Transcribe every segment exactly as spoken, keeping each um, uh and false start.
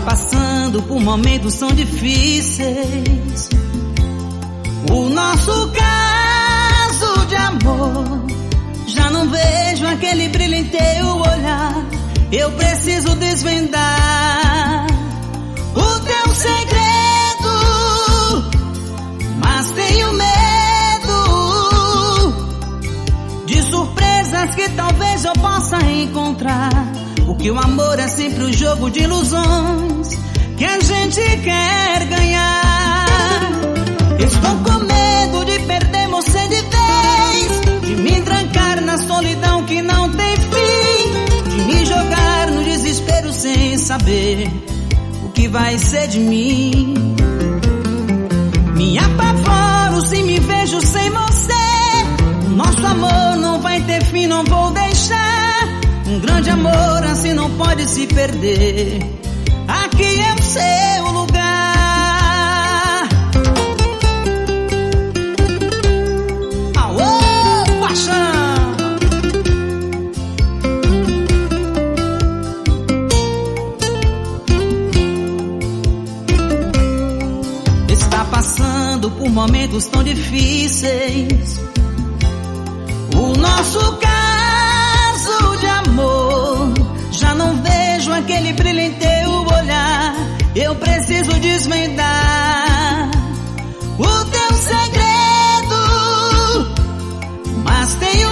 passando por momentos tão difíceis. O nosso caso de amor, já não vejo aquele brilho em teu olhar. Eu preciso desvendar o teu segredo, mas tenho medo de surpresas que talvez eu possa encontrar. Porque o amor é sempre um jogo de ilusões que a gente quer ganhar. Estou com medo de perder você de vez, de me trancar na solidão que não tem fim, de me jogar no desespero sem saber o que vai ser de mim. Me apavoro se me vejo sem você. O nosso amor não vai ter fim, não vou deixar. Um grande amor assim não pode se perder. Aqui é o seu lugar. Aô, paixão! Está passando por momentos tão difíceis. O nosso caso de amor, já não vejo aquele brilho em teu olhar. Eu preciso desvendar o teu segredo, mas tenho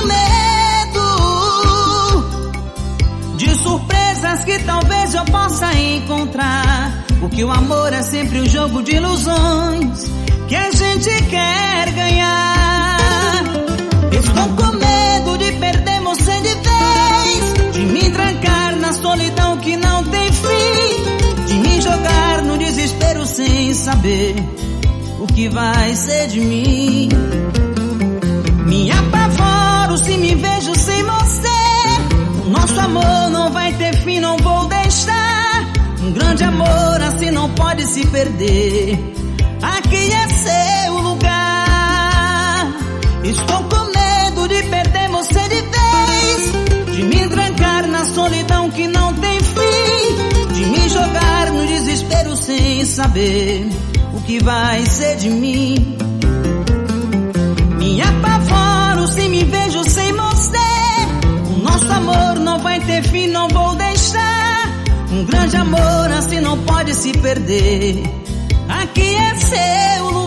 medo de surpresas que talvez eu possa encontrar. Porque o amor é sempre um jogo de ilusões que a gente quer ganhar. Estou com medo de perder você de vez, de me trancar na solidão que não tem fim, de me jogar no desespero sem saber o que vai ser de mim. Me apavoro se me vejo sem você. O nosso amor não vai ter fim, não vou deixar. Um grande amor assim não pode se perder. Aqui é seu lugar. Estou com medo de perder você de vez, de me trancar na solidão que não tem fim, de me jogar no desespero sem saber o que vai ser de mim. Me apavoro se me vejo sem você. O nosso amor não vai ter fim, não vou deixar. Um grande amor assim não pode se perder. Aqui é seu lugar.